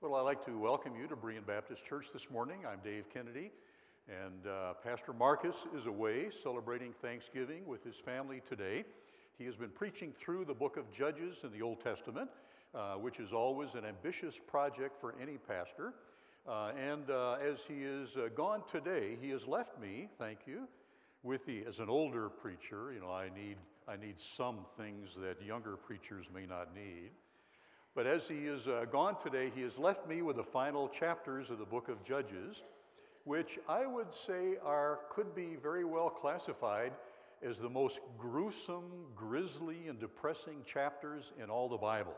Well, I'd like to welcome you to Berean Baptist Church this morning. I'm Dave Kennedy, and Pastor Marcus is away celebrating Thanksgiving with his family today. He has been preaching through the book of Judges in the Old Testament, which is always an ambitious project for any pastor. As he is gone today, he has left me, thank you, as an older preacher, I need some things that younger preachers may not need. But as he is gone today, he has left me with the final chapters of the book of Judges, which I would say could be very well classified as the most gruesome, grisly, and depressing chapters in all the Bible.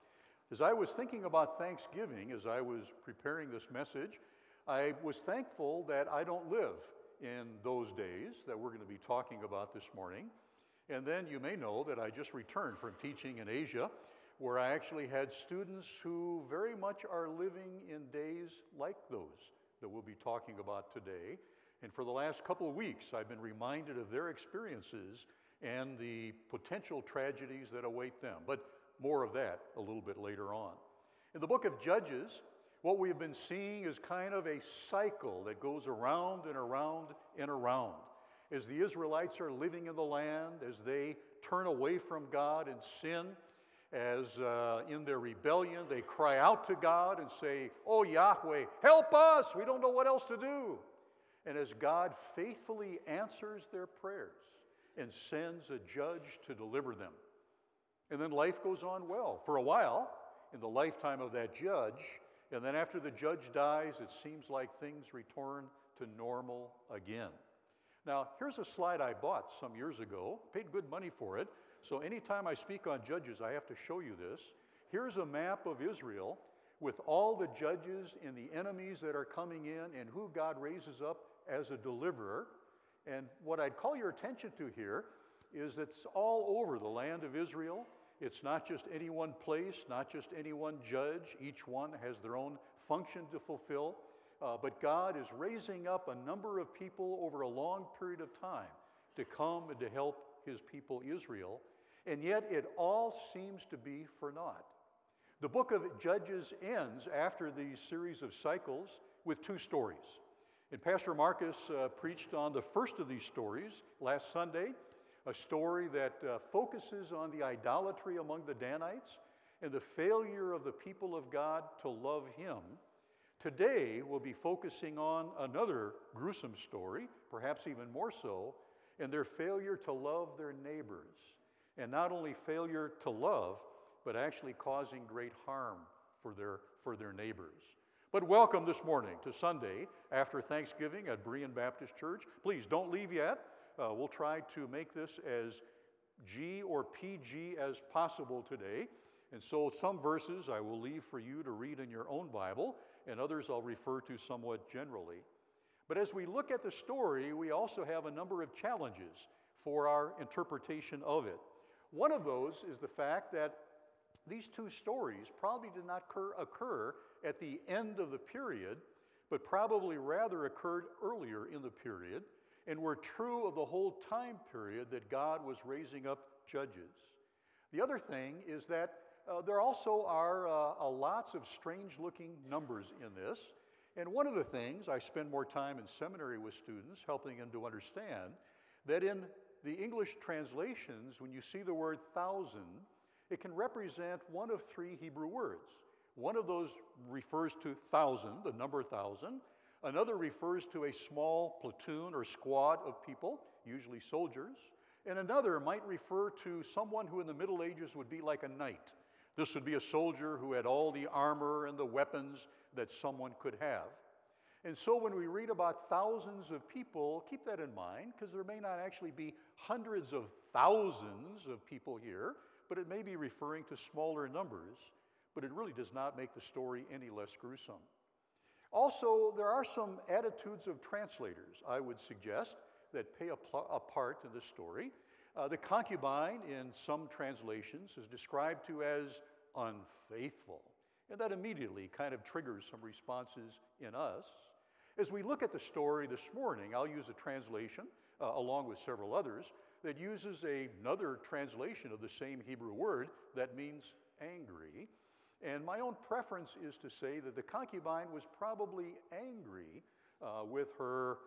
As I was thinking about Thanksgiving, as I was preparing this message, I was thankful that I don't live in those days that we're going to be talking about this morning. And then you may know that I just returned from teaching in Asia, where I actually had students who very much are living in days like those that we'll be talking about today. And for the last couple of weeks, I've been reminded of their experiences and the potential tragedies that await them. But more of that a little bit later on. In the book of Judges, what we've been seeing is kind of a cycle that goes around and around and around. As the Israelites are living in the land, as they turn away from God and sin, as in their rebellion they cry out to God and say, "Oh Yahweh, help us, we don't know what else to do." And as God faithfully answers their prayers and sends a judge to deliver them. And then life goes on well for a while in the lifetime of that judge, and then after the judge dies, it seems like things return to normal again. Now, here's a slide I bought some years ago, paid good money for it. So anytime I speak on Judges, I have to show you this. Here's a map of Israel with all the judges and the enemies that are coming in and who God raises up as a deliverer. And what I'd call your attention to here is that it's all over the land of Israel. It's not just any one place, not just any one judge. Each one has their own function to fulfill. But God is raising up a number of people over a long period of time to come and to help his people Israel. And yet it all seems to be for naught. The book of Judges ends after these series of cycles with two stories. And Pastor Marcus preached on the first of these stories last Sunday, a story that focuses on the idolatry among the Danites and the failure of the people of God to love him. Today we'll be focusing on another gruesome story, perhaps even more so, and their failure to love their neighbors. And not only failure to love, but actually causing great harm for their neighbors. But welcome this morning to Sunday after Thanksgiving at Berean Baptist Church. Please don't leave yet. We'll try to make this as G or PG as possible today. And so some verses I will leave for you to read in your own Bible, and others I'll refer to somewhat generally. But as we look at the story, we also have a number of challenges for our interpretation of it. One of those is the fact that these two stories probably did not occur at the end of the period, but probably rather occurred earlier in the period and were true of the whole time period that God was raising up judges. The other thing is that there also are lots of strange-looking numbers in this. And one of the things, I spend more time in seminary with students, helping them to understand that in the English translations, when you see the word thousand, it can represent one of three Hebrew words. One of those refers to thousand, the number thousand. Another refers to a small platoon or squad of people, usually soldiers. And another might refer to someone who in the Middle Ages would be like a knight. This would be a soldier who had all the armor and the weapons that someone could have. And so when we read about thousands of people, keep that in mind, because there may not actually be hundreds of thousands of people here, but it may be referring to smaller numbers, but it really does not make the story any less gruesome. Also, there are some attitudes of translators, I would suggest, that play a part in this story. The concubine in some translations is described to as unfaithful, and that immediately kind of triggers some responses in us. As we look at the story this morning, I'll use a translation, along with several others, that uses another translation of the same Hebrew word that means angry. And my own preference is to say that the concubine was probably angry with her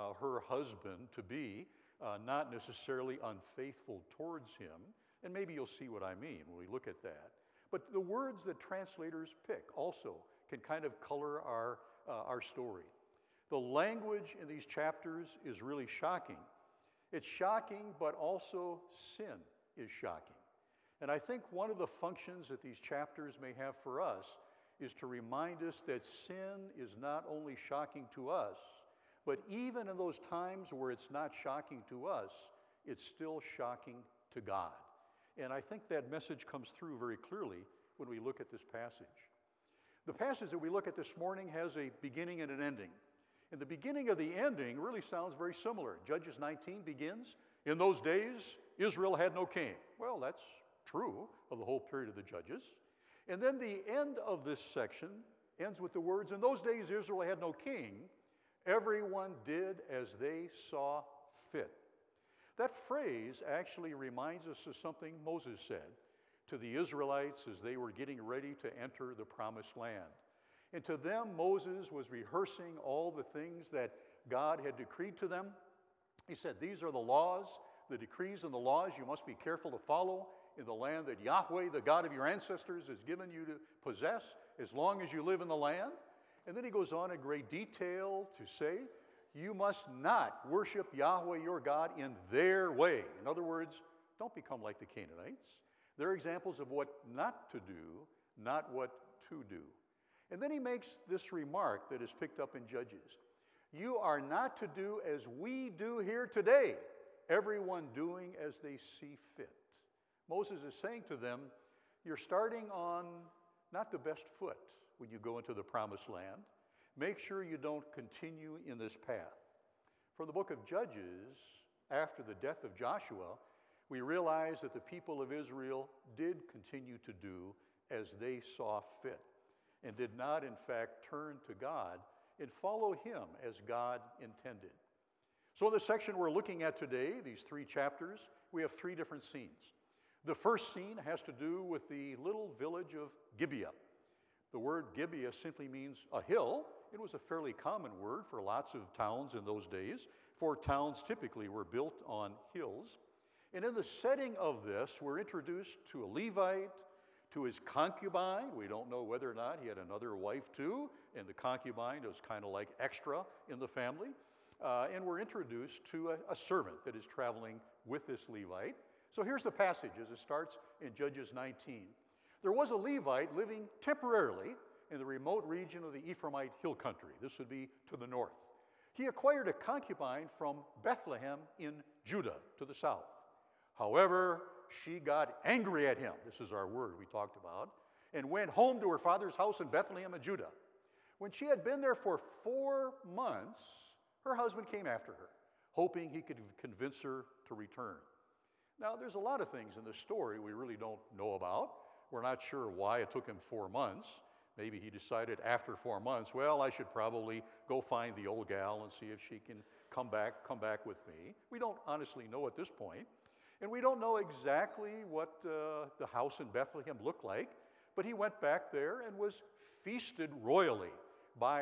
husband-to-be, not necessarily unfaithful towards him. And maybe you'll see what I mean when we look at that. But the words that translators pick also can kind of color our story. The language in these chapters is really shocking. It's shocking, but also sin is shocking. And I think one of the functions that these chapters may have for us is to remind us that sin is not only shocking to us, but even in those times where it's not shocking to us, it's still shocking to God. And I think that message comes through very clearly when we look at this passage. The passage that we look at this morning has a beginning and an ending. And the beginning of the ending really sounds very similar. Judges 19 begins, "In those days, Israel had no king." Well, that's true of the whole period of the Judges. And then the end of this section ends with the words, "In those days, Israel had no king. Everyone did as they saw fit." That phrase actually reminds us of something Moses said to the Israelites as they were getting ready to enter the promised land. And to them, Moses was rehearsing all the things that God had decreed to them. He said, "These are the laws, the decrees and the laws you must be careful to follow in the land that Yahweh, the God of your ancestors, has given you to possess as long as you live in the land." And then he goes on in great detail to say, "You must not worship Yahweh your God in their way." In other words, don't become like the Canaanites. They're examples of what not to do, not what to do. And then he makes this remark that is picked up in Judges. "You are not to do as we do here today, everyone doing as they see fit." Moses is saying to them, you're starting on not the best foot when you go into the promised land. Make sure you don't continue in this path. From the book of Judges, after the death of Joshua, we realize that the people of Israel did continue to do as they saw fit and did not, in fact, turn to God and follow him as God intended. So in the section we're looking at today, these 3 chapters, we have 3 different scenes. The first scene has to do with the little village of Gibeah. The word Gibeah simply means a hill. It was a fairly common word for lots of towns in those days, for towns typically were built on hills. And in the setting of this, we're introduced to a Levite, to his concubine. We don't know whether or not he had another wife too, and the concubine was kind of like extra in the family. And we're introduced to a servant that is traveling with this Levite. So here's the passage as it starts in Judges 19. "There was a Levite living temporarily in the remote region of the Ephraimite hill country." This would be to the north. "He acquired a concubine from Bethlehem in Judah to the south. However, she got angry at him," this is our word we talked about, "and went home to her father's house in Bethlehem in Judah. When she had been there for 4 months, her husband came after her, hoping he could convince her to return." Now, there's a lot of things in this story we really don't know about. We're not sure why it took him 4 months. Maybe he decided after 4 months, well, I should probably go find the old gal and see if she can come back with me. We don't honestly know at this point. And we don't know exactly what the house in Bethlehem looked like, but he went back there and was feasted royally by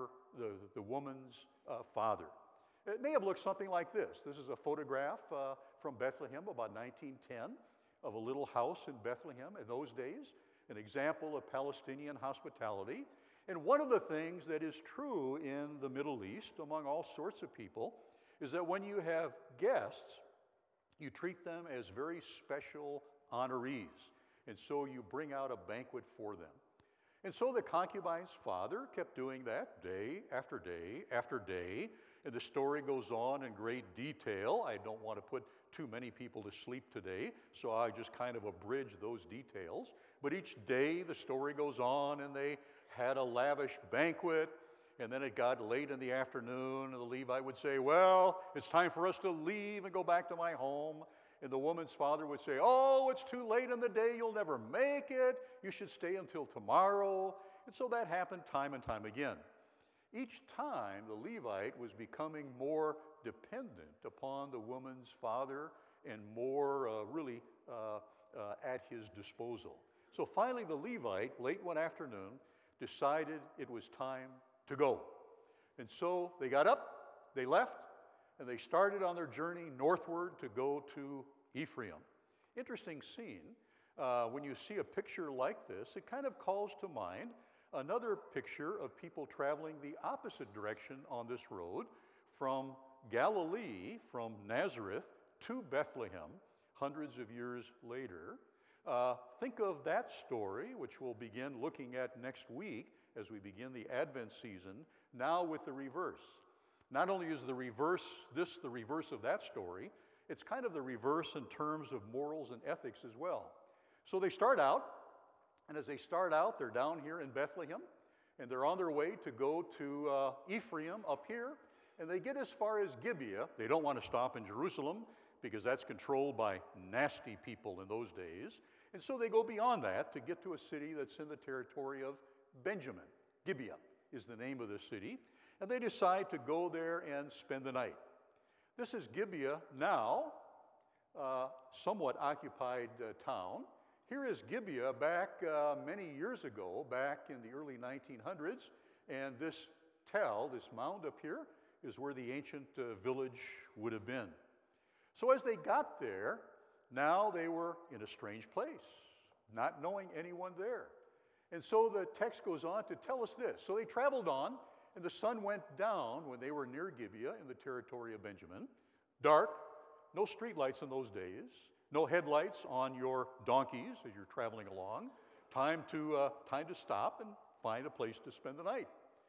the woman's father. It may have looked something like this. This is a photograph from Bethlehem about 1910 of a little house in Bethlehem in those days, an example of Palestinian hospitality. And one of the things that is true in the Middle East among all sorts of people is that when you have guests, you treat them as very special honorees. And so you bring out a banquet for them. And so the concubine's father kept doing that day after day after day. And the story goes on in great detail. I don't want to put too many people to sleep today, so I just kind of abridge those details. But each day the story goes on, and they had a lavish banquet. And then it got late in the afternoon, and the Levite would say, well, it's time for us to leave and go back to my home. And the woman's father would say, oh, it's too late in the day. You'll never make it. You should stay until tomorrow. And so that happened time and time again. Each time, the Levite was becoming more dependent upon the woman's father and more at his disposal. So finally, the Levite, late one afternoon, decided it was time to go. And so they got up, they left, and they started on their journey northward to go to Ephraim. Interesting scene. When you see a picture like this, it kind of calls to mind another picture of people traveling the opposite direction on this road from Galilee, from Nazareth to Bethlehem, hundreds of years later. Think of that story, which we'll begin looking at next week as we begin the Advent season, now with the reverse. Not only is the reverse of that story, it's kind of the reverse in terms of morals and ethics as well. So they start out, and as they start out, they're down here in Bethlehem, and they're on their way to go to Ephraim up here, and they get as far as Gibeah. They don't want to stop in Jerusalem because that's controlled by nasty people in those days. And so they go beyond that to get to a city that's in the territory of Benjamin. Gibeah is the name of the city. And they decide to go there and spend the night. This is Gibeah now, somewhat occupied town. Here is Gibeah back many years ago, back in the early 1900s. And this tell, this mound up here, is where the ancient village would have been. So as they got there, now they were in a strange place, not knowing anyone there. And so the text goes on to tell us this. So they traveled on, and the sun went down when they were near Gibeah in the territory of Benjamin. Dark, no streetlights in those days, no headlights on your donkeys as you're traveling along. Time to stop and find a place to spend the night.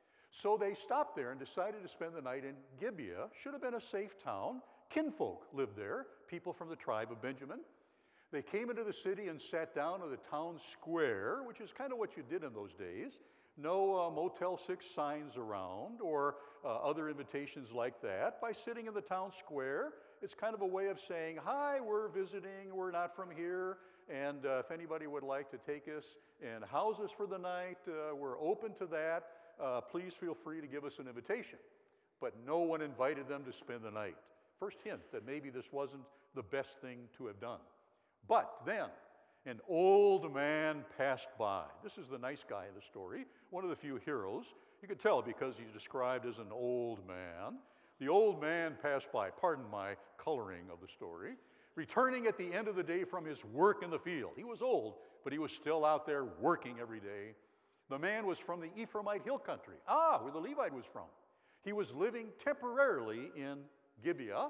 So they stopped there and decided to spend the night in Gibeah. Should have been a safe town. Kinfolk lived there, people from the tribe of Benjamin. They came into the city and sat down in the town square, which is kind of what you did in those days. No Motel 6 signs around or other invitations like that. By sitting in the town square, it's kind of a way of saying, hi, we're visiting, we're not from here, and if anybody would like to take us and house us for the night, we're open to that. Please feel free to give us an invitation. But no one invited them to spend the night. First hint that maybe this wasn't the best thing to have done. But then, an old man passed by. This is the nice guy in the story, one of the few heroes. You can tell because he's described as an old man. The old man passed by, pardon my coloring of the story, returning at the end of the day from his work in the field. He was old, but he was still out there working every day. The man was from the Ephraimite hill country, where the Levite was from. He was living temporarily in Gibeah,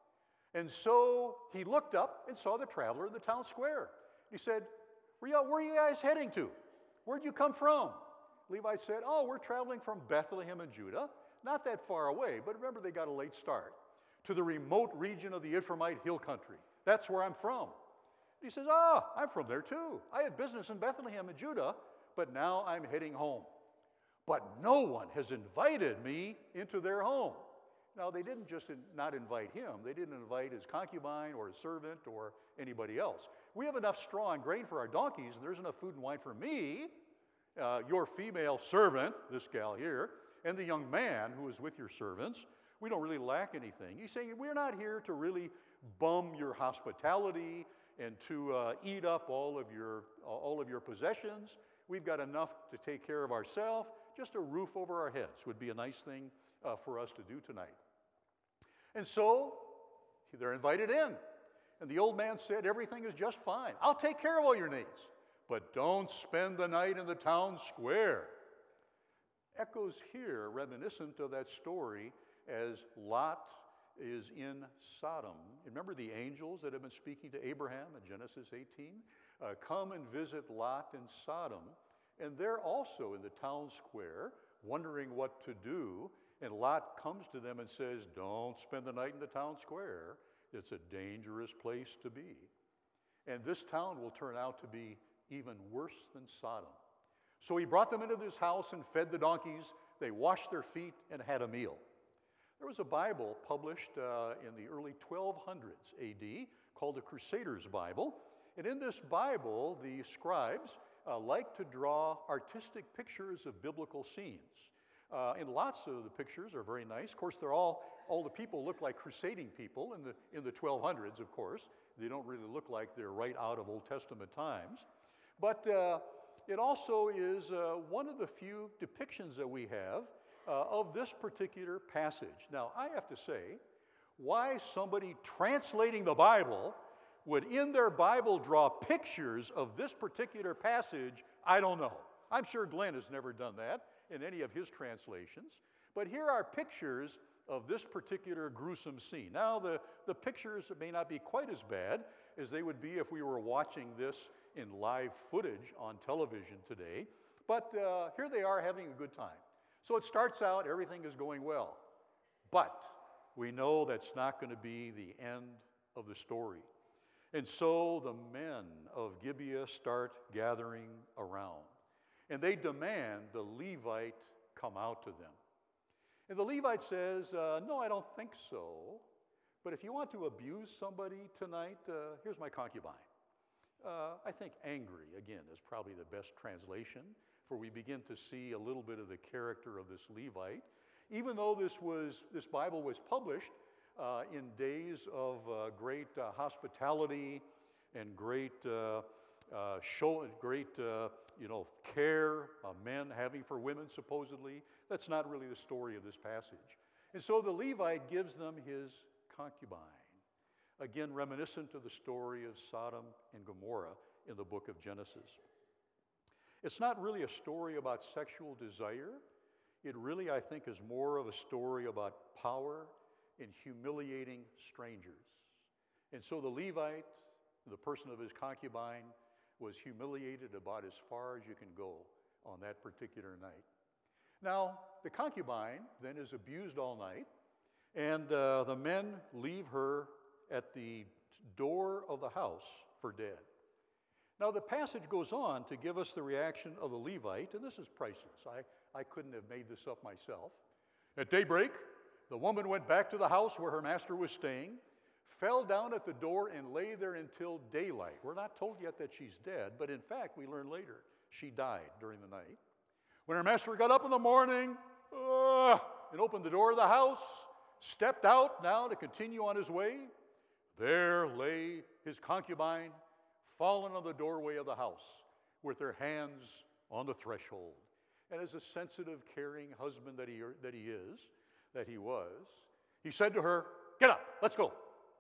and so he looked up and saw the traveler in the town square. He said, where are you guys heading to? Where'd you come from? Levi said, we're traveling from Bethlehem in Judah, not that far away, but remember they got a late start, to the remote region of the Ephraimite hill country. That's where I'm from. He says, I'm from there too. I had business in Bethlehem in Judah, but now I'm heading home. But no one has invited me into their home. Now, they didn't just not invite him. They didn't invite his concubine or his servant or anybody else. We have enough straw and grain for our donkeys, and there's enough food and wine for me, your female servant, this gal here, and the young man who is with your servants. We don't really lack anything. He's saying, we're not here to really bum your hospitality and to eat up all of your possessions. We've got enough to take care of ourselves. Just a roof over our heads would be a nice thing for us to do tonight. And so they're invited in. And the old man said, everything is just fine. I'll take care of all your needs, but don't spend the night in the town square. Echoes here reminiscent of that story as Lot is in Sodom. Remember the angels that have been speaking to Abraham in Genesis 18? Come and visit Lot in Sodom. And they're also in the town square wondering what to do. And Lot comes to them and says, don't spend the night in the town square. It's a dangerous place to be. And this town will turn out to be even worse than Sodom. So he brought them into this house and fed the donkeys. They washed their feet and had a meal. There was a Bible published in the early 1200s AD called the Crusaders' Bible. And in this Bible, the scribes like to draw artistic pictures of biblical scenes. And lots of the pictures are very nice. Of course, all the people look like crusading people in the 1200s, of course. They don't really look like they're right out of Old Testament times. But it also is one of the few depictions that we have of this particular passage. Now, I have to say, why somebody translating the Bible would in their Bible draw pictures of this particular passage, I don't know. I'm sure Glenn has never done that in any of his translations. But here are pictures of this particular gruesome scene. Now, the pictures may not be quite as bad as they would be if we were watching this in live footage on television today. But here they are having a good time. So it starts out, everything is going well. But we know that's not going to be the end of the story. And so the men of Gibeah start gathering around. And they demand the Levite come out to them. And the Levite says, no, I don't think so. But if you want to abuse somebody tonight, here's my concubine. I think angry, again, is probably the best translation, for we begin to see a little bit of the character of this Levite. Even though this Bible was published in days of great hospitality and great care, men having for women, supposedly, that's not really the story of this passage. And so the Levite gives them his concubine, again reminiscent of the story of Sodom and Gomorrah in the book of Genesis. It's not really a story about sexual desire. It really, I think, is more of a story about power and humiliating strangers. And so the Levite, the person of his concubine, was humiliated about as far as you can go on that particular night. Now, the concubine then is abused all night, and the men leave her at the door of the house for dead. Now, the passage goes on to give us the reaction of the Levite, and this is priceless. I couldn't have made this up myself. At daybreak, the woman went back to the house where her master was staying, fell down at the door, and lay there until daylight. We're not told yet that she's dead, but in fact, we learn later she died during the night. When her master got up in the morning and opened the door of the house, stepped out now to continue on his way, there lay his concubine, fallen on the doorway of the house, with her hands on the threshold. And as a sensitive, caring husband that he was, he said to her, "Get up, let's go."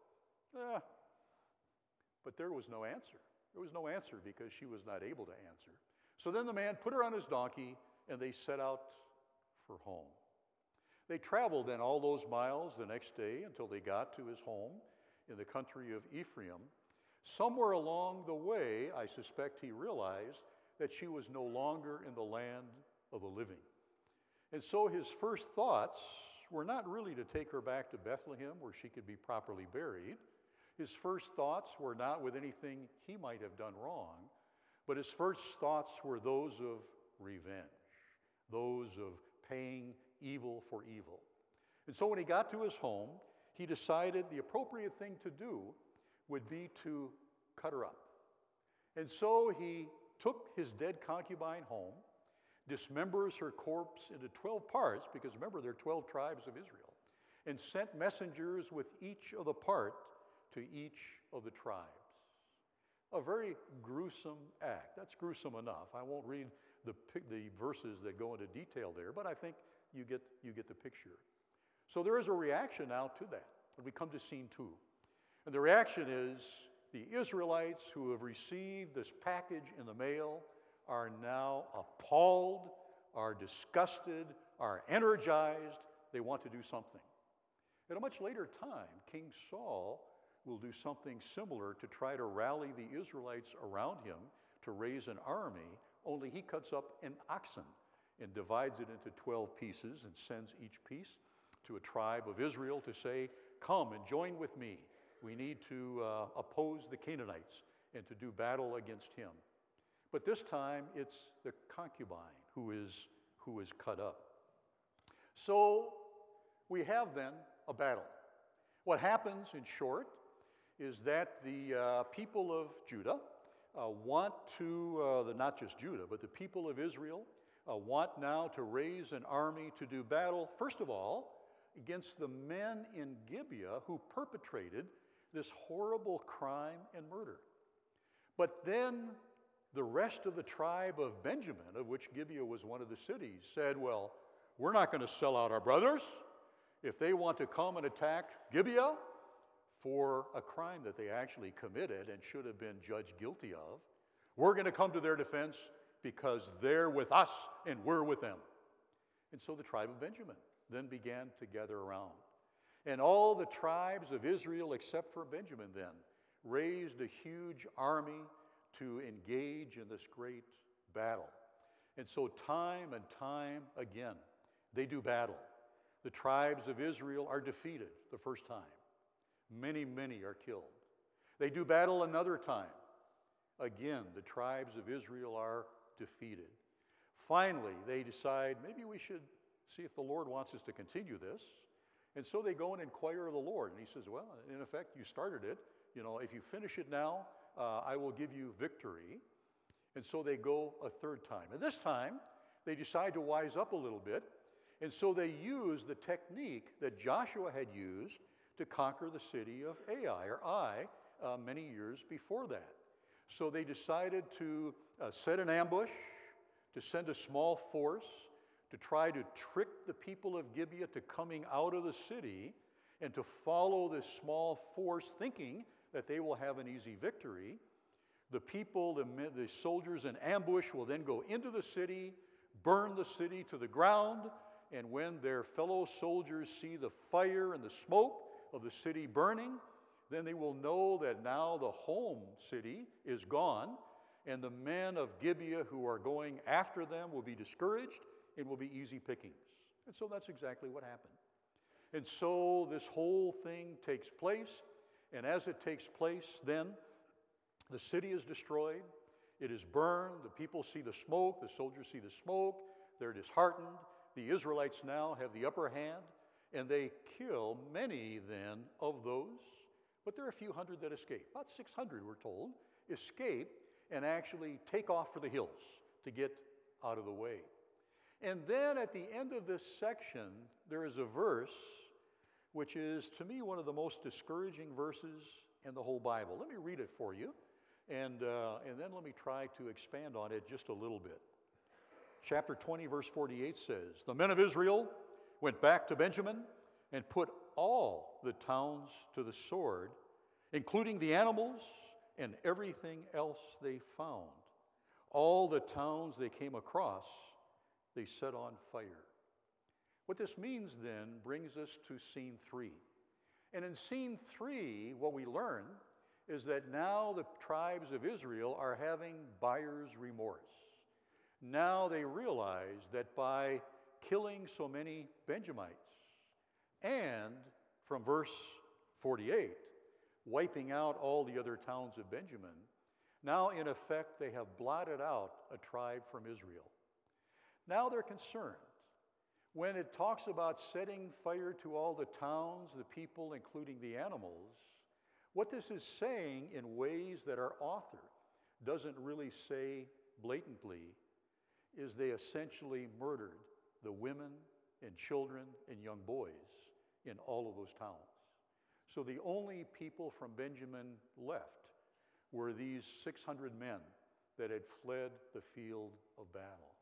But there was no answer. There was no answer because she was not able to answer. So then the man put her on his donkey, and they set out for home. They traveled then all those miles the next day until they got to his home in the country of Ephraim. Somewhere along the way, I suspect he realized that she was no longer in the land of the living. And so his first thoughts were not really to take her back to Bethlehem where she could be properly buried. His first thoughts were not with anything he might have done wrong, but his first thoughts were those of revenge, those of paying evil for evil. And so when he got to his home, he decided the appropriate thing to do would be to cut her up. And so he took his dead concubine home, dismembers her corpse into 12 parts, because remember, there are 12 tribes of Israel, and sent messengers with each of the part to each of the tribes. A very gruesome act. That's gruesome enough. I won't read the verses that go into detail there, but I think you get the picture. So there is a reaction now to that when we come to scene 2. And the reaction is the Israelites who have received this package in the mail are now appalled, are disgusted, are energized. They want to do something. At a much later time, King Saul will do something similar to try to rally the Israelites around him to raise an army, only he cuts up an oxen and divides it into 12 pieces and sends each piece to a tribe of Israel to say, "Come and join with me. We need to oppose the Canaanites and to do battle against him." But this time, it's the concubine who is cut up. So we have then a battle. What happens, in short, is that the people of Judah want to, not just Judah, but the people of Israel want now to raise an army to do battle, first of all, against the men in Gibeah who perpetrated this horrible crime and murder. But then the rest of the tribe of Benjamin, of which Gibeah was one of the cities, said, well, we're not going to sell out our brothers. If they want to come and attack Gibeah for a crime that they actually committed and should have been judged guilty of, we're going to come to their defense because they're with us and we're with them. And so the tribe of Benjamin then began to gather around. And all the tribes of Israel, except for Benjamin then, raised a huge army to engage in this great battle. And so time and time again, they do battle. The tribes of Israel are defeated the first time. Many, many are killed. They do battle another time. Again, the tribes of Israel are defeated. Finally, they decide, maybe we should see if the Lord wants us to continue this. And so they go and inquire of the Lord. And he says, well, in effect, you started it. You know, if you finish it now, I will give you victory. And so they go a third time. And this time, they decide to wise up a little bit. And so they use the technique that Joshua had used to conquer the city of Ai, many years before that. So they decided to set an ambush, to send a small force, to try to trick the people of Gibeah to coming out of the city and to follow this small force thinking that they will have an easy victory. The people, the soldiers in ambush will then go into the city, burn the city to the ground, and when their fellow soldiers see the fire and the smoke of the city burning, then they will know that now the home city is gone, and the men of Gibeah who are going after them will be discouraged and will be easy pickings. And so that's exactly what happened. And so this whole thing takes place, and as it takes place, then the city is destroyed, it is burned, the people see the smoke, the soldiers see the smoke, they're disheartened. The Israelites now have the upper hand, and they kill many then of those, but there are a few hundred that escape. About 600, we're told, escape and actually take off for the hills to get out of the way. And then at the end of this section, there is a verse which is, to me, one of the most discouraging verses in the whole Bible. Let me read it for you, and then let me try to expand on it just a little bit. Chapter 20, verse 48 says, "The men of Israel went back to Benjamin and put all the towns to the sword, including the animals and everything else they found. All the towns they came across, they set on fire." What this means then brings us to scene 3. And in scene 3, what we learn is that now the tribes of Israel are having buyer's remorse. Now they realize that by killing so many Benjamites and, from verse 48, wiping out all the other towns of Benjamin, now in effect they have blotted out a tribe from Israel. Now they're concerned. When it talks about setting fire to all the towns, the people, including the animals, what this is saying in ways that our author doesn't really say blatantly is they essentially murdered the women and children and young boys in all of those towns. So the only people from Benjamin left were these 600 men that had fled the field of battle.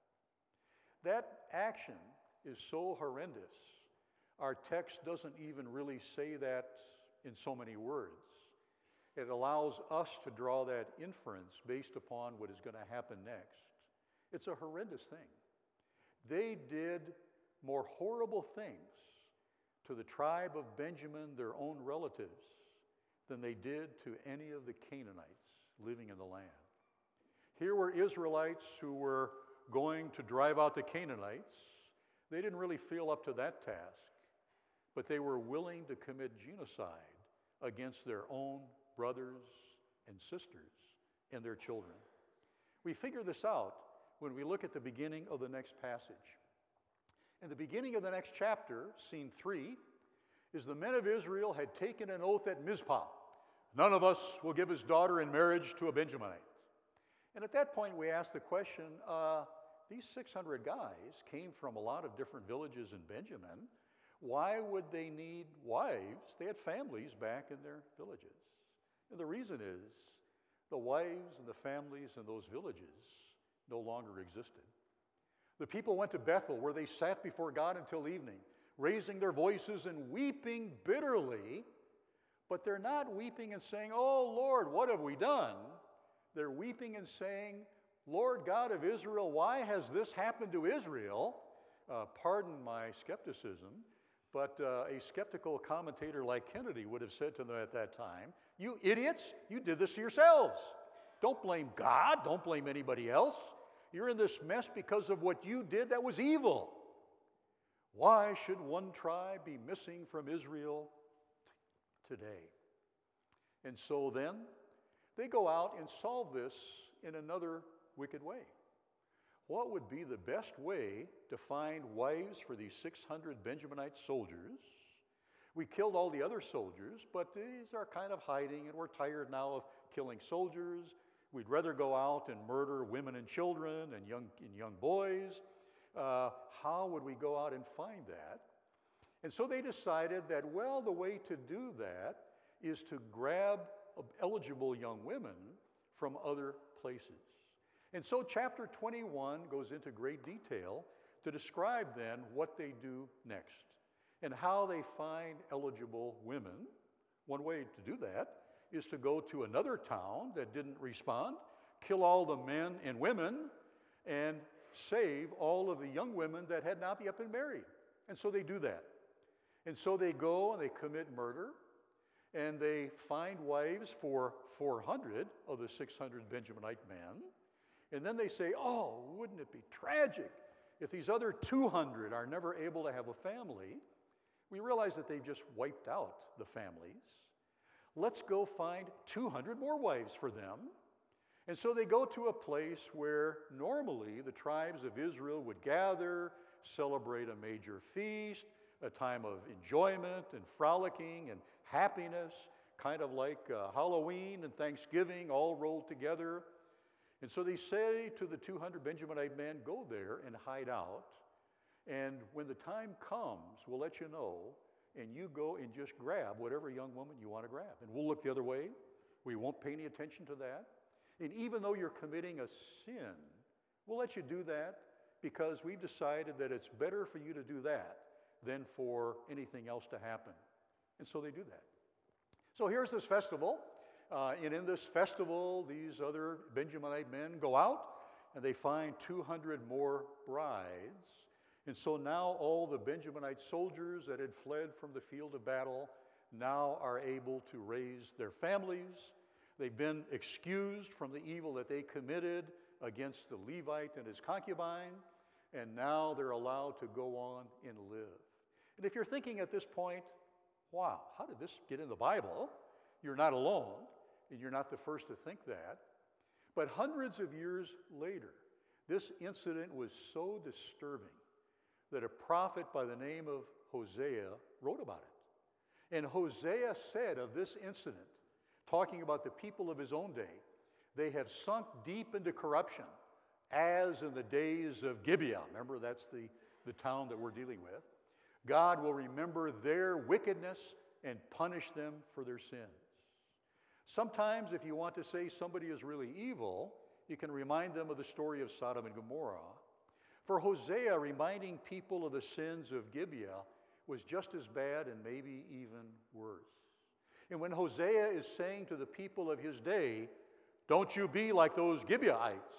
That action is so horrendous, our text doesn't even really say that in so many words. It allows us to draw that inference based upon what is going to happen next. It's a horrendous thing. They did more horrible things to the tribe of Benjamin, their own relatives, than they did to any of the Canaanites living in the land. Here were Israelites who were going to drive out the Canaanites. They didn't really feel up to that task, but they were willing to commit genocide against their own brothers and sisters and their children. We figure this out when we look at the beginning of the next passage. In the beginning of the next chapter, scene 3, is the men of Israel had taken an oath at Mizpah. None of us will give his daughter in marriage to a Benjaminite. And at that point, we ask the question, these 600 guys came from a lot of different villages in Benjamin. Why would they need wives? They had families back in their villages. And the reason is the wives and the families in those villages no longer existed. The people went to Bethel, where they sat before God until evening, raising their voices and weeping bitterly. But they're not weeping and saying, "Oh, Lord, what have we done?" They're weeping and saying, "Lord God of Israel, why has this happened to Israel?" Pardon my skepticism, but a skeptical commentator like Kennedy would have said to them at that time, "You idiots, you did this to yourselves. Don't blame God, don't blame anybody else. You're in this mess because of what you did that was evil. Why should one tribe be missing from Israel today?" And so then, they go out and solve this in another wicked way. What would be the best way to find wives for these 600 Benjaminite soldiers? We killed all the other soldiers, but these are kind of hiding, and we're tired now of killing soldiers. We'd rather go out and murder women and children and young boys. How would we go out and find that? And so they decided that, well, the way to do that is to grab eligible young women from other places. And so chapter 21 goes into great detail to describe then what they do next and how they find eligible women. One way to do that is to go to another town that didn't respond, kill all the men and women, and save all of the young women that had not yet been married. And so they do that. And so they go and they commit murder, and they find wives for 400 of the 600 Benjaminite men. And then they say, "Oh, wouldn't it be tragic if these other 200 are never able to have a family?" We realize that they've just wiped out the families. Let's go find 200 more wives for them. And so they go to a place where normally the tribes of Israel would gather, celebrate a major feast, a time of enjoyment and frolicking and happiness, kind of like Halloween and Thanksgiving all rolled together. And so they say to the 200 Benjaminite men, "Go there and hide out. And when the time comes, we'll let you know, and you go and just grab whatever young woman you want to grab. And we'll look the other way. We won't pay any attention to that. And even though you're committing a sin, we'll let you do that because we've decided that it's better for you to do that than for anything else to happen." And so they do that. So here's this festival. And in this festival, these other Benjaminite men go out and they find 200 more brides. And so now all the Benjaminite soldiers that had fled from the field of battle now are able to raise their families. They've been excused from the evil that they committed against the Levite and his concubine, and now they're allowed to go on and live. And if you're thinking at this point, "Wow, how did this get in the Bible?" You're not alone, and you're not the first to think that. But hundreds of years later, this incident was so disturbing that a prophet by the name of Hosea wrote about it. And Hosea said of this incident, talking about the people of his own day, "They have sunk deep into corruption, as in the days of Gibeah." Remember, that's the town that we're dealing with. "God will remember their wickedness and punish them for their sins." Sometimes if you want to say somebody is really evil, you can remind them of the story of Sodom and Gomorrah. For Hosea, reminding people of the sins of Gibeah was just as bad and maybe even worse. And when Hosea is saying to the people of his day, "Don't you be like those Gibeahites,"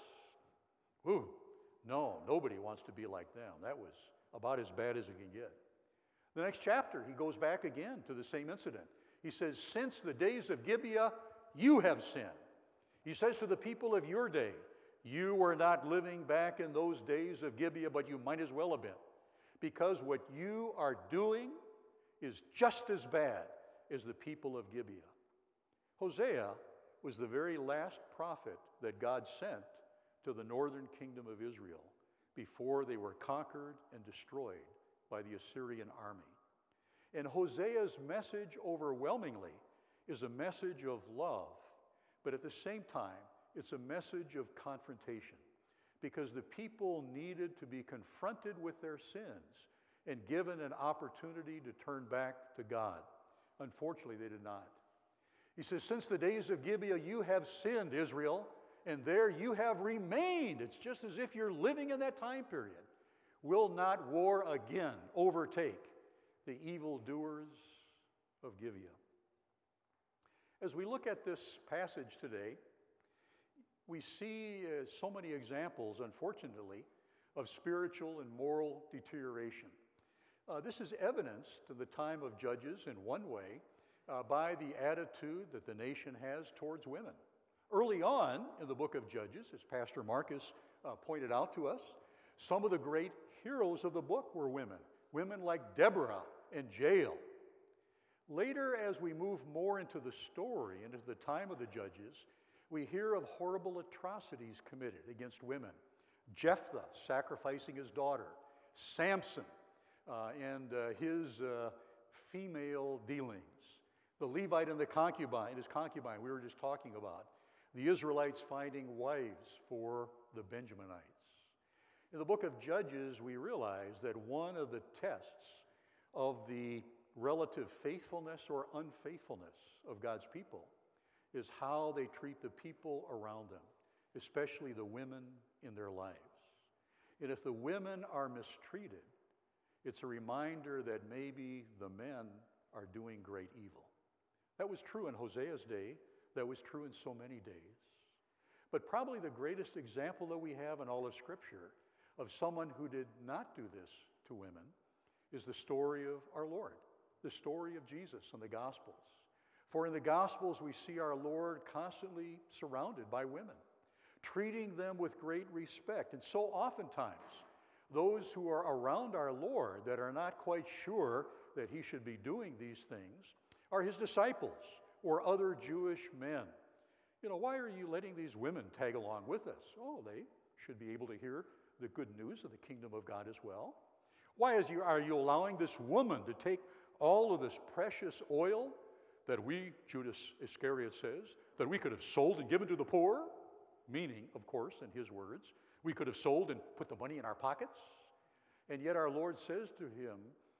no, nobody wants to be like them. That was about as bad as it can get. The next chapter, he goes back again to the same incident. He says, "Since the days of Gibeah, you have sinned." He says to the people of your day, "You were not living back in those days of Gibeah, but you might as well have been, because what you are doing is just as bad as the people of Gibeah." Hosea was the very last prophet that God sent to the northern kingdom of Israel before they were conquered and destroyed by the Assyrian army. And Hosea's message overwhelmingly is a message of love, but at the same time, it's a message of confrontation, because the people needed to be confronted with their sins and given an opportunity to turn back to God. Unfortunately, they did not. He says, since the days of Gibeah, you have sinned, Israel, and there you have remained. It's just as if you're living in that time period. Will not war again overtake the evildoers of Gibeah? As we look at this passage today, we see so many examples, unfortunately, of spiritual and moral deterioration. This is evidenced in the time of Judges in one way by the attitude that the nation has towards women. Early on in the book of Judges, as Pastor Marcus pointed out to us, some of the great heroes of the book were women. Women like Deborah and Jael. Later, as we move more into the story, into the time of the Judges, we hear of horrible atrocities committed against women. Jephthah sacrificing his daughter, Samson and his female dealings, the Levite and his concubine we were just talking about, the Israelites finding wives for the Benjaminites. In the book of Judges, we realize that one of the tests of the relative faithfulness or unfaithfulness of God's people is how they treat the people around them, especially the women in their lives. And if the women are mistreated, it's a reminder that maybe the men are doing great evil. That was true in Hosea's day. That was true in so many days. But probably the greatest example that we have in all of Scripture of someone who did not do this to women is the story of our Lord, the story of Jesus in the Gospels. For in the Gospels, we see our Lord constantly surrounded by women, treating them with great respect. And so oftentimes, those who are around our Lord that are not quite sure that he should be doing these things are his disciples or other Jewish men. You know, why are you letting these women tag along with us? Oh, they should be able to hear the good news of the kingdom of God as well. Why are you allowing this woman to take all of this precious oil that we, Judas Iscariot says, that we could have sold and given to the poor? Meaning, of course, in his words, we could have sold and put the money in our pockets. And yet our Lord says to him,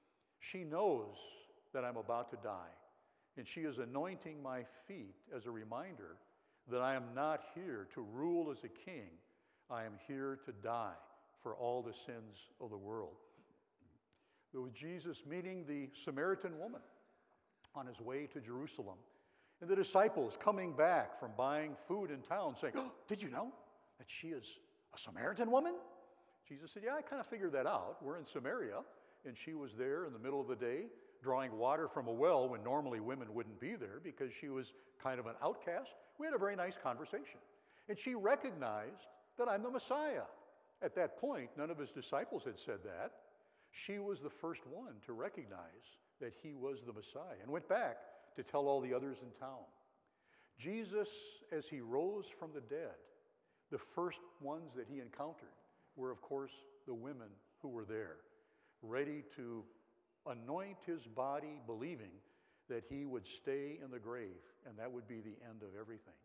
she knows that I'm about to die, and she is anointing my feet as a reminder that I am not here to rule as a king. I am here to die for all the sins of the world. There was Jesus meeting the Samaritan woman on his way to Jerusalem, and the disciples coming back from buying food in town saying, oh, did you know that she is a Samaritan woman? Jesus said, yeah, I kind of figured that out. We're in Samaria, and she was there in the middle of the day drawing water from a well when normally women wouldn't be there because she was kind of an outcast. We had a very nice conversation. And she recognized that I'm the Messiah. At that point, none of his disciples had said that. She was the first one to recognize that he was the Messiah and went back to tell all the others in town. Jesus, as he rose from the dead, the first ones that he encountered were, of course, the women who were there, ready to anoint his body, believing that he would stay in the grave, and that would be the end of everything.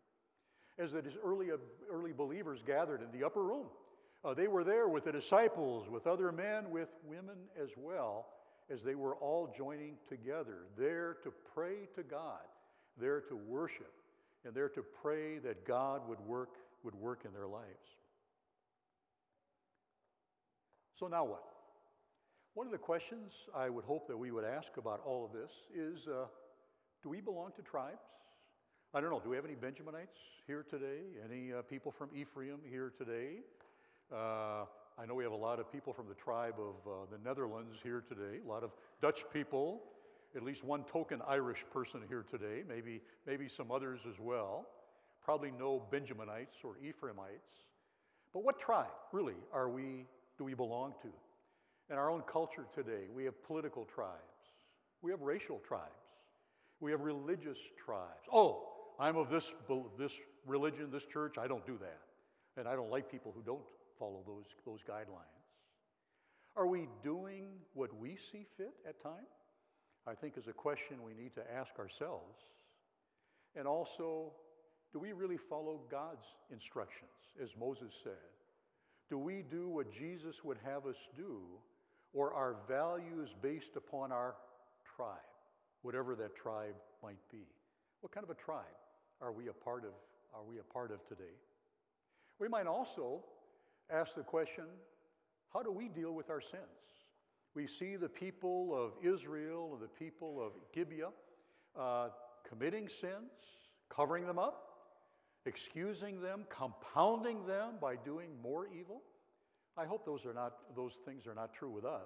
As the early believers gathered in the upper room, they were there with the disciples, with other men, with women as well, as they were all joining together, there to pray to God, there to worship, and there to pray that God would work in their lives. So now what? One of the questions I would hope that we would ask about all of this is, do we belong to tribes? I don't know, do we have any Benjaminites here today? Any people from Ephraim here today? I know we have a lot of people from the tribe of the Netherlands here today, a lot of Dutch people, at least one token Irish person here today, maybe some others as well. Probably no Benjaminites or Ephraimites. But what tribe, really, do we belong to? In our own culture today, we have political tribes. We have racial tribes. We have religious tribes. Oh, I'm of this religion, this church, I don't do that. And I don't like people who don't follow those guidelines. Are we doing what we see fit at times? I think is a question we need to ask ourselves. And also, do we really follow God's instructions, as Moses said? Do we do what Jesus would have us do, or are values based upon our tribe, whatever that tribe might be? What kind of a tribe are we a part of today? We might also ask the question, how do we deal with our sins? We see the people of Israel and the people of Gibeah committing sins, covering them up, excusing them, compounding them by doing more evil. I hope those things are not true with us.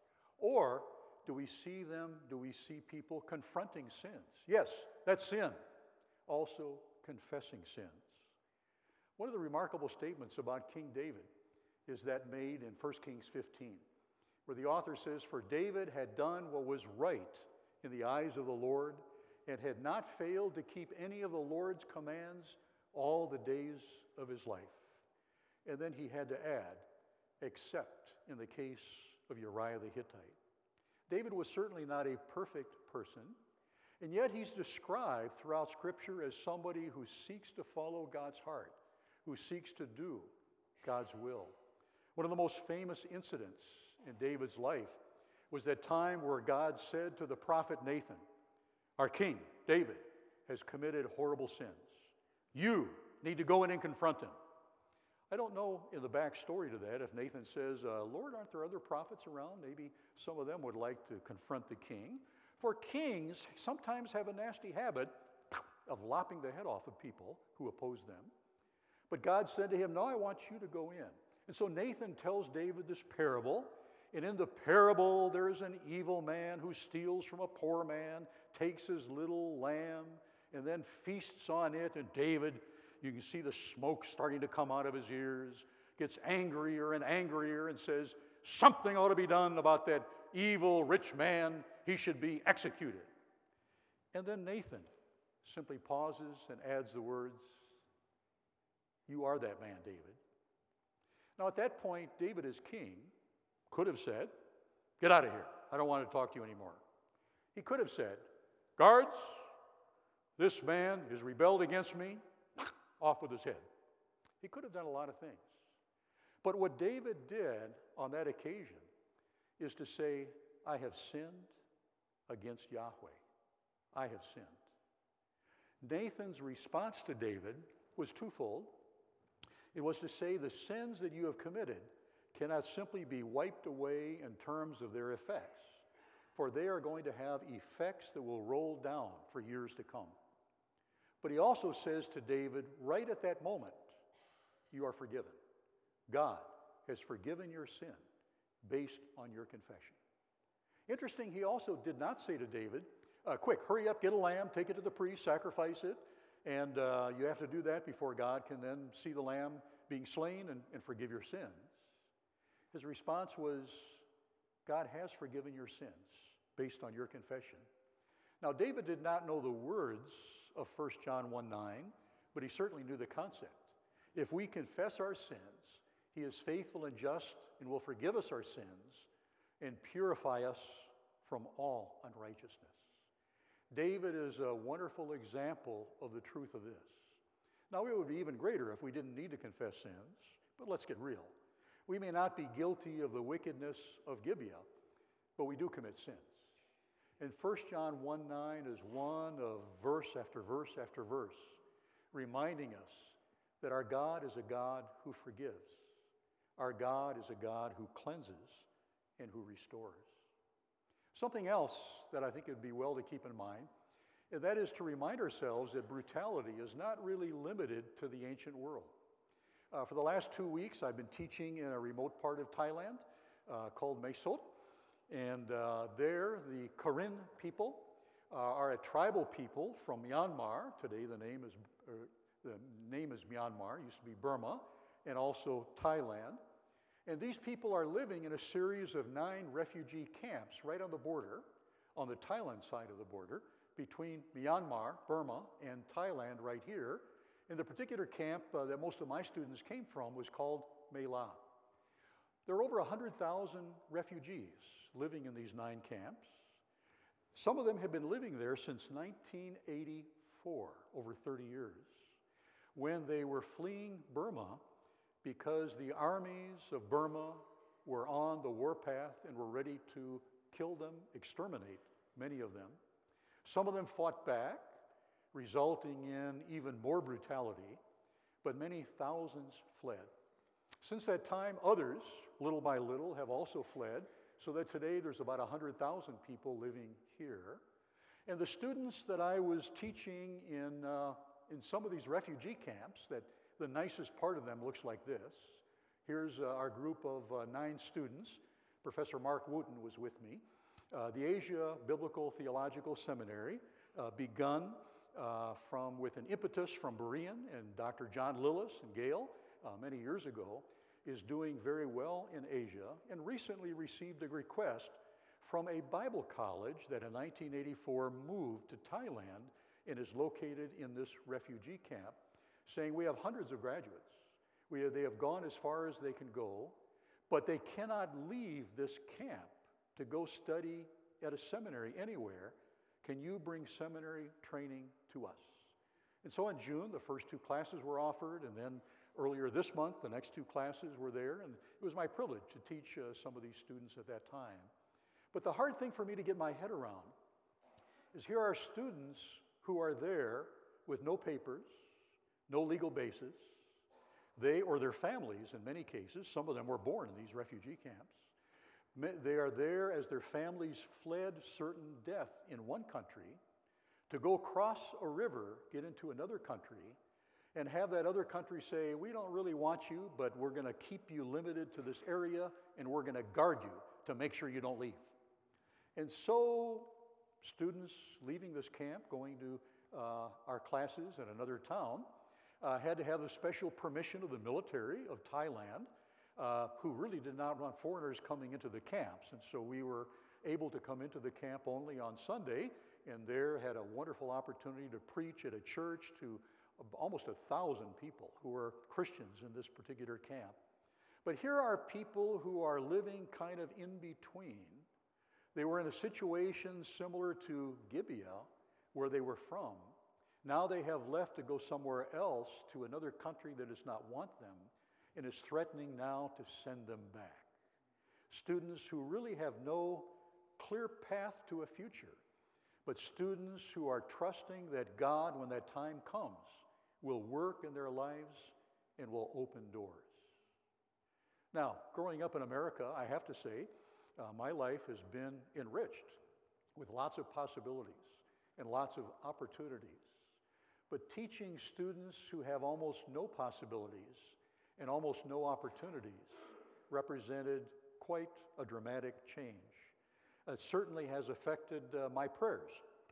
Or do we see people confronting sins? Yes, that's sin. Also confessing sins. One of the remarkable statements about King David is that made in 1 Kings 15, where the author says, "For David had done what was right in the eyes of the Lord, and had not failed to keep any of the Lord's commands all the days of his life." And then he had to add, except in the case of Uriah the Hittite. David was certainly not a perfect person, and yet he's described throughout Scripture as somebody who seeks to follow God's heart, who seeks to do God's will. One of the most famous incidents in David's life was that time where God said to the prophet Nathan, "Our king, David, has committed horrible sins. You need to go in and confront him." I don't know in the backstory to that if Nathan says, "Lord, aren't there other prophets around? Maybe some of them would like to confront the king." For kings sometimes have a nasty habit of lopping the head off of people who oppose them. But God said to him, "No, I want you to go in." And so Nathan tells David this parable. And in the parable, there is an evil man who steals from a poor man, takes his little lamb, and then feasts on it. And David, you can see the smoke starting to come out of his ears, gets angrier and angrier and says, "Something ought to be done about that evil rich man. He should be executed." And then Nathan simply pauses and adds the words, "You are that man, David." Now at that point, David as king could have said, "Get out of here. I don't want to talk to you anymore." He could have said, "Guards, this man has rebelled against me. Off with his head." He could have done a lot of things. But what David did on that occasion is to say, "I have sinned against Yahweh. I have sinned." Nathan's response to David was twofold. It was to say, the sins that you have committed cannot simply be wiped away in terms of their effects, for they are going to have effects that will roll down for years to come. But he also says to David, right at that moment, you are forgiven. God has forgiven your sin based on your confession. Interesting, he also did not say to David, "Quick, hurry up, get a lamb, take it to the priest, sacrifice it, and you have to do that before God can then see the lamb being slain and forgive your sins." His response was, "God has forgiven your sins based on your confession." Now, David did not know the words of 1 John 1:9, but he certainly knew the concept. If we confess our sins, he is faithful and just and will forgive us our sins and purify us from all unrighteousness. David is a wonderful example of the truth of this. Now, it would be even greater if we didn't need to confess sins, but let's get real. We may not be guilty of the wickedness of Gibeah, but we do commit sins. And 1 John 1:9 is one of verse after verse after verse, reminding us that our God is a God who forgives. Our God is a God who cleanses and who restores. Something else that I think it would be well to keep in mind, and that is to remind ourselves that brutality is not really limited to the ancient world. For the last 2 weeks, I've been teaching in a remote part of Thailand called Mae Sot. And there, the Karen people are a tribal people from Myanmar. Today, the name is Myanmar. It used to be Burma, and also Thailand. And these people are living in a series of 9 refugee camps right on the border, on the Thailand side of the border, between Myanmar, Burma, and Thailand right here. And the particular camp that most of my students came from was called Mae La. There are over 100,000 refugees living in these 9 camps. Some of them have been living there since 1984, over 30 years, when they were fleeing Burma because the armies of Burma were on the warpath and were ready to kill them, exterminate many of them. Some of them fought back. resulting in even more brutality, but many thousands fled. Since that time, others, little by little, have also fled, so that today there's about 100,000 people living here. And the students that I was teaching in some of these refugee camps, that the nicest part of them looks like this. Here's our group of 9 students. Professor Mark Wooten was with me. The Asia Biblical Theological Seminary, begun with an impetus from Berean and Dr. John Lillis and Gale many years ago, is doing very well in Asia, and recently received a request from a Bible college that in 1984 moved to Thailand and is located in this refugee camp, saying we have hundreds of graduates. They have gone as far as they can go, but they cannot leave this camp to go study at a seminary anywhere. Can you bring seminary training to us? And so in June, the first 2 classes were offered, and then earlier this month, the next 2 classes were there, and it was my privilege to teach some of these students at that time. But the hard thing for me to get my head around is here are students who are there with no papers, no legal basis. They or their families, in many cases, some of them were born in these refugee camps. They are there as their families fled certain death in one country to go cross a river, get into another country, and have that other country say, we don't really want you, but we're going to keep you limited to this area, and we're going to guard you to make sure you don't leave. And so students leaving this camp, going to our classes in another town, had to have the special permission of the military of Thailand, who really did not want foreigners coming into the camps. And so we were able to come into the camp only on Sunday, and there had a wonderful opportunity to preach at a church to almost 1,000 people who were Christians in this particular camp. But here are people who are living kind of in between. They were in a situation similar to Gibeah, where they were from. Now they have left to go somewhere else, to another country that does not want them and is threatening now to send them back. Students who really have no clear path to a future, but students who are trusting that God, when that time comes, will work in their lives and will open doors. Now, growing up in America, I have to say, my life has been enriched with lots of possibilities and lots of opportunities. But teaching students who have almost no possibilities and almost no opportunities represented quite a dramatic change. It certainly has affected my prayers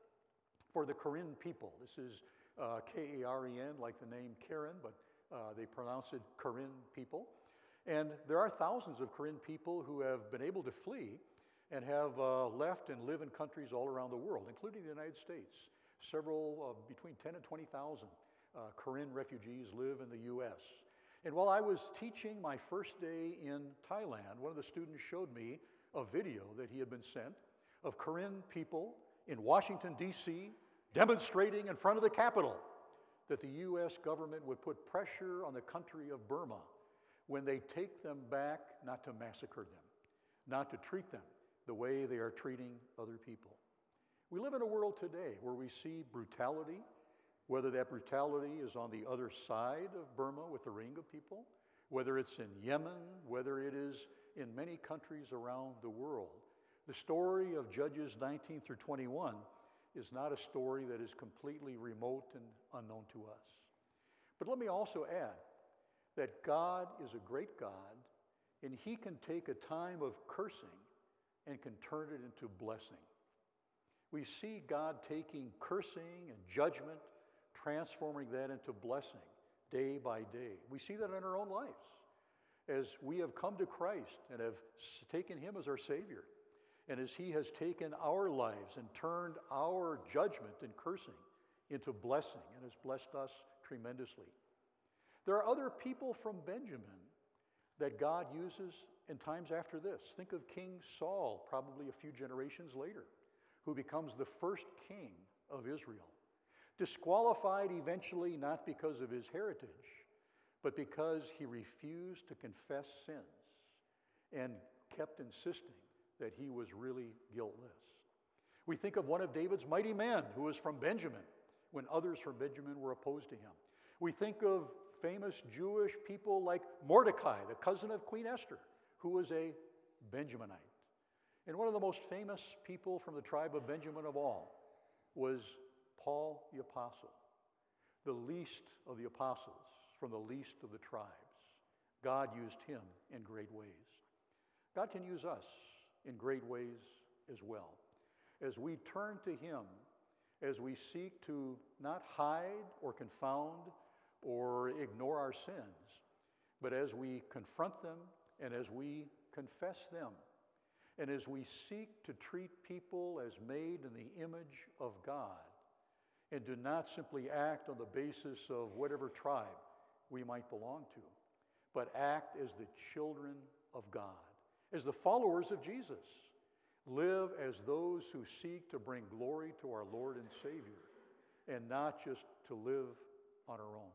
for the Karen people. This is K-A-R-E-N, like the name Karen, but they pronounce it Karen people. And there are thousands of Karen people who have been able to flee and have left and live in countries all around the world, including the United States. Several, between 10 and 20,000 Karen refugees live in the U.S. And while I was teaching my first day in Thailand, one of the students showed me a video that he had been sent of Karen people in Washington, D.C., demonstrating in front of the Capitol that the U.S. government would put pressure on the country of Burma when they take them back, not to massacre them, not to treat them the way they are treating other people. We live in a world today where we see brutality, whether that brutality is on the other side of Burma with the Rohingya people, whether it's in Yemen, whether it is in many countries around the world. The story of Judges 19 through 21 is not a story that is completely remote and unknown to us. But let me also add that God is a great God, and He can take a time of cursing and can turn it into blessing. We see God taking cursing and judgment, transforming that into blessing day by day. We see that in our own lives as we have come to Christ and have taken Him as our Savior, and as He has taken our lives and turned our judgment and cursing into blessing and has blessed us tremendously. There are other people from Benjamin that God uses in times after this. Think of King Saul, probably a few generations later, who becomes the first king of Israel. Disqualified eventually not because of his heritage, but because he refused to confess sins and kept insisting that he was really guiltless. We think of one of David's mighty men who was from Benjamin, when others from Benjamin were opposed to him. We think of famous Jewish people like Mordecai, the cousin of Queen Esther, who was a Benjaminite. And one of the most famous people from the tribe of Benjamin of all was Paul the Apostle, the least of the apostles from the least of the tribes. God used him in great ways. God can use us in great ways as well. As we turn to him, as we seek to not hide or confound or ignore our sins, but as we confront them and as we confess them, and as we seek to treat people as made in the image of God, and do not simply act on the basis of whatever tribe we might belong to, but act as the children of God, as the followers of Jesus. Live as those who seek to bring glory to our Lord and Savior, and not just to live on our own.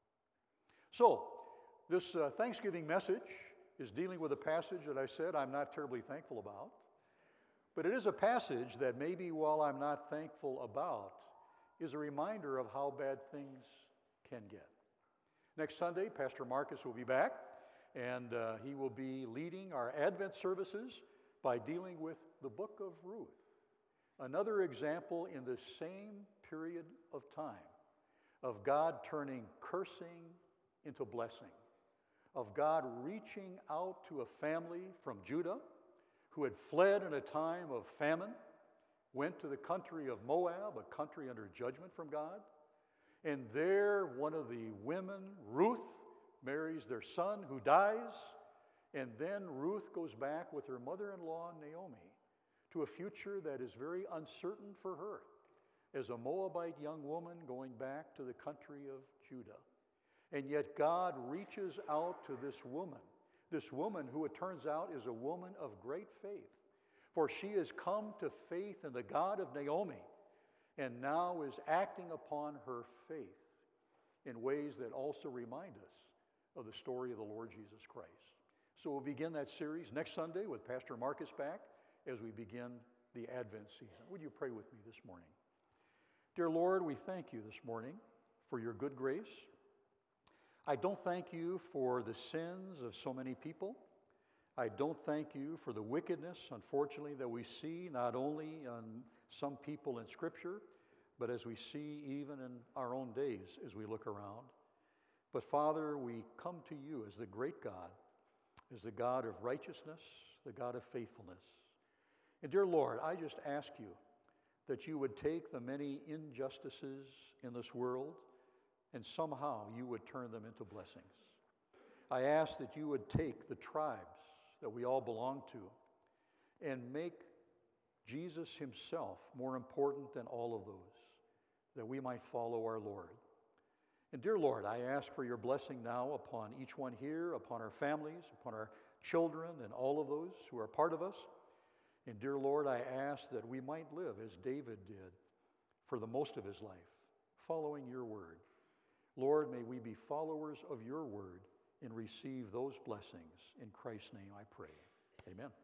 So, this Thanksgiving message is dealing with a passage that I said I'm not terribly thankful about, but it is a passage that maybe while I'm not thankful about, is a reminder of how bad things can get. Next Sunday, Pastor Marcus will be back, and he will be leading our Advent services by dealing with the book of Ruth, another example in the same period of time of God turning cursing into blessing, of God reaching out to a family from Judah who had fled in a time of famine, went to the country of Moab, a country under judgment from God, and there one of the women, Ruth, marries their son who dies, and then Ruth goes back with her mother-in-law, Naomi, to a future that is very uncertain for her as a Moabite young woman going back to the country of Judah. And yet God reaches out to this woman who it turns out is a woman of great faith, for she has come to faith in the God of Naomi and now is acting upon her faith in ways that also remind us of the story of the Lord Jesus Christ. So we'll begin that series next Sunday with Pastor Marcus back as we begin the Advent season. Would you pray with me this morning? Dear Lord, we thank you this morning for your good grace. I don't thank you for the sins of so many people. I don't thank you for the wickedness, unfortunately, that we see not only on some people in Scripture, but as we see even in our own days as we look around. But Father, we come to you as the great God, as the God of righteousness, the God of faithfulness. And dear Lord, I just ask you that you would take the many injustices in this world and somehow you would turn them into blessings. I ask that you would take the tribes that we all belong to and make Jesus himself more important than all of those, that we might follow our Lord. And dear Lord, I ask for your blessing now upon each one here, upon our families, upon our children, and all of those who are part of us. And dear Lord, I ask that we might live as David did for the most of his life, following your word. Lord, may we be followers of your word and receive those blessings. In Christ's name I pray. Amen.